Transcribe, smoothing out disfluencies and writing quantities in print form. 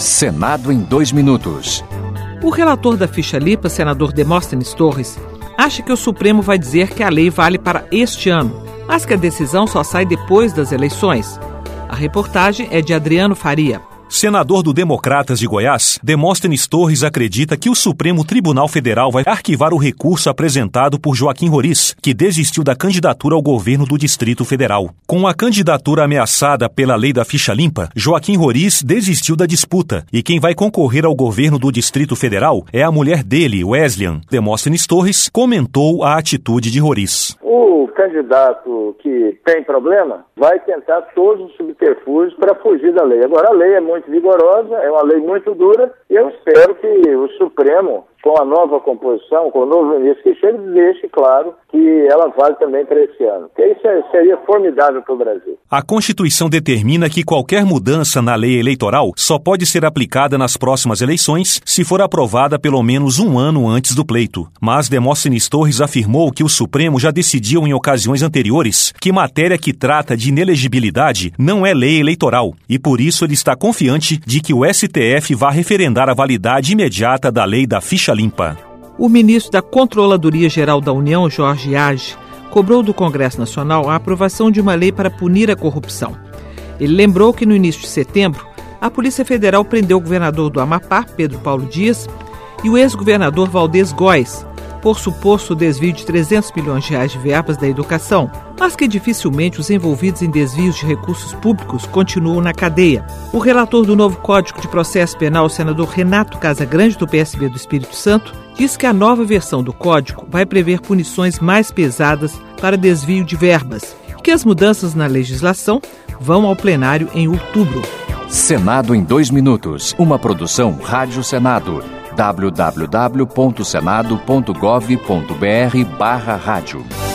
Senado em 2 minutos. O relator da ficha limpa, senador Demóstenes Torres, acha que o Supremo vai dizer que a lei vale para este ano, mas que a decisão só sai depois das eleições. A reportagem é de Adriano Faria. Senador do Democratas de Goiás, Demóstenes Torres acredita que o Supremo Tribunal Federal vai arquivar o recurso apresentado por Joaquim Roriz, que desistiu da candidatura ao governo do Distrito Federal. Com a candidatura ameaçada pela lei da ficha limpa, Joaquim Roriz desistiu da disputa e quem vai concorrer ao governo do Distrito Federal é a mulher dele, Wesleyan. Demóstenes Torres comentou a atitude de Roriz. O candidato que tem problema vai tentar todos os subterfúgios para fugir da lei. Agora, a lei é muito vigorosa, é uma lei muito dura, e eu espero que o Supremo, com a nova composição, com o novo ministro que chega, deixe claro que ela vale também para esse ano. Porque isso seria formidável para o Brasil. A Constituição determina que qualquer mudança na lei eleitoral só pode ser aplicada nas próximas eleições se for aprovada pelo menos um ano antes do pleito. Mas Demóstenes Torres afirmou que o Supremo já decidiu em ocasiões anteriores que matéria que trata de inelegibilidade não é lei eleitoral e por isso ele está confiante de que o STF vá referendar a validade imediata da lei da ficha limpa. O ministro da Controladoria Geral da União, Jorge Arge, cobrou do Congresso Nacional a aprovação de uma lei para punir a corrupção. Ele lembrou que no início de setembro, a Polícia Federal prendeu o governador do Amapá, Pedro Paulo Dias, e o ex-governador Valdez Góes, por suposto desvio de R$300 milhões de verbas da educação, mas que dificilmente os envolvidos em desvios de recursos públicos continuam na cadeia. O relator do novo Código de Processo Penal, o senador Renato Casagrande, do PSB do Espírito Santo, diz que a nova versão do Código vai prever punições mais pesadas para desvio de verbas e que as mudanças na legislação vão ao plenário em outubro. Senado em 2 minutos, uma produção Rádio Senado. www.senado.gov.br/rádio